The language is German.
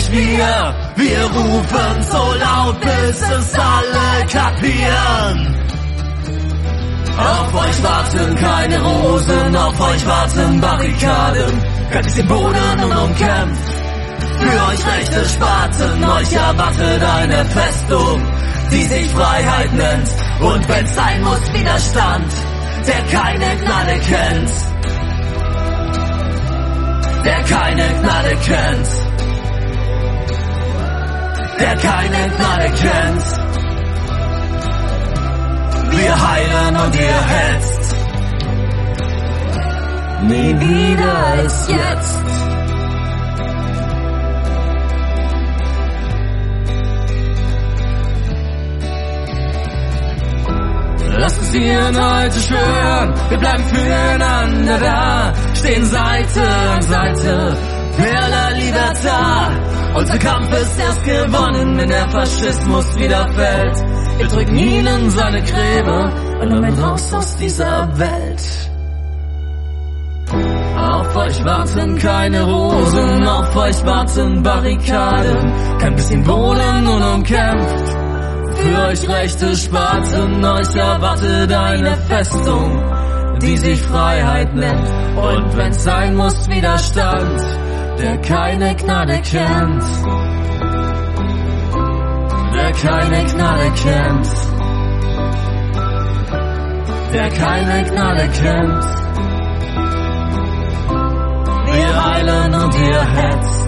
nicht wir. Wir rufen so laut, bis es alle kapieren. Auf euch warten keine Rosen, auf euch warten Barrikaden. Kein bisschen Boden umkämpft, für euch rechte Spaten. Euch erwartet eine Festung, die sich Freiheit nennt. Und wenn's sein muss, Widerstand, der keine Gnade kennt. Der keine Gnade kennt. Der keine Gnade kennt. Wir heilen und ihr hetzt. Nie wieder ist jetzt. Lasst uns die heute schwören, wir bleiben füreinander da, stehen Seite an Seite, für la Libertad. Unser Kampf ist erst gewonnen, wenn der Faschismus wieder fällt. Wir drücken ihnen seine Gräber und damit raus aus dieser Welt. Auf euch warten keine Rosen, auf euch warten Barrikaden, kein bisschen Boden unumkämpft. Für euch rechte Spaten, euch erwartet eine Festung, die sich Freiheit nennt. Und wenn's sein muss, Widerstand, der keine Gnade kennt. Der keine Gnade kennt. Der keine Gnade kennt. Wir heilen und ihr hetzt.